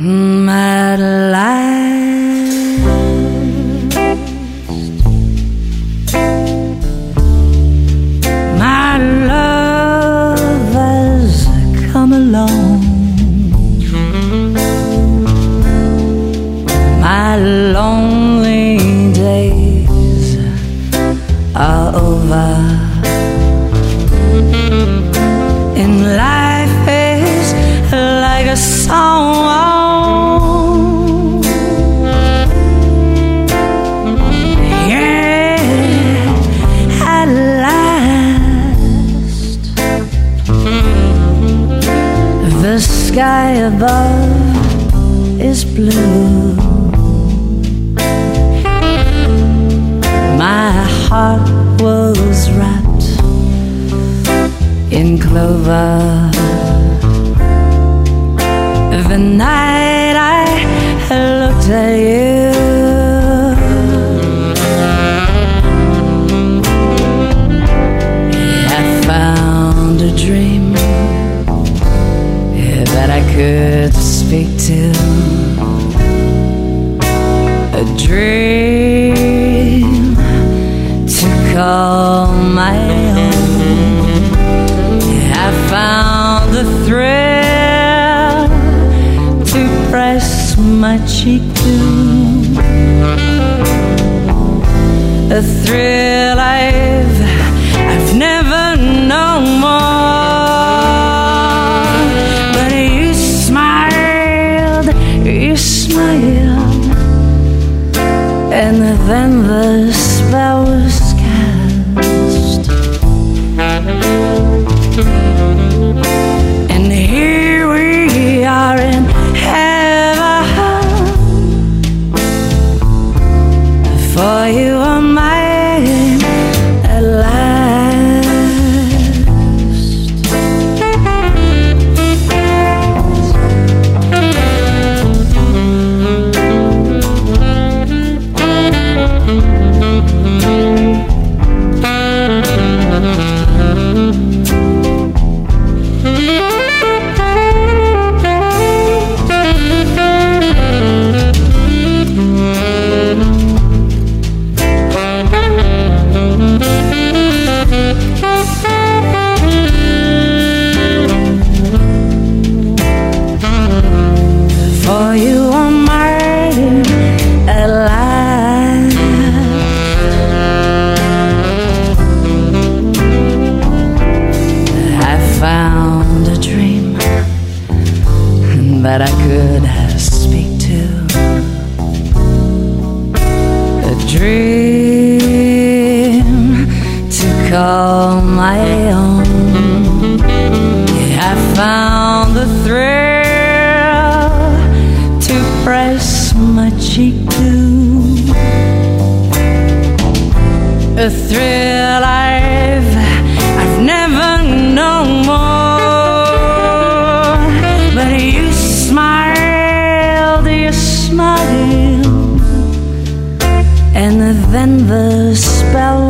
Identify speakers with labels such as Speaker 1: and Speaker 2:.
Speaker 1: At last, my love has come along. My lonely days are over, and life is like a song. The sky above is blue. My heart was wrapped in clover. The night I looked at you, I found a dream that I could speak to, a dream to call my own. I found the thrill to press my cheek to, a thrill I've never known more. You smiled, and then the spell was cast, and here we are in heaven, for you are mine at last. For you are mine at last. I found a dream that I could speak to, a dream to call my own. I found the thrill to press my cheek to, a thrill I've never known more. But you smiled, and then the spell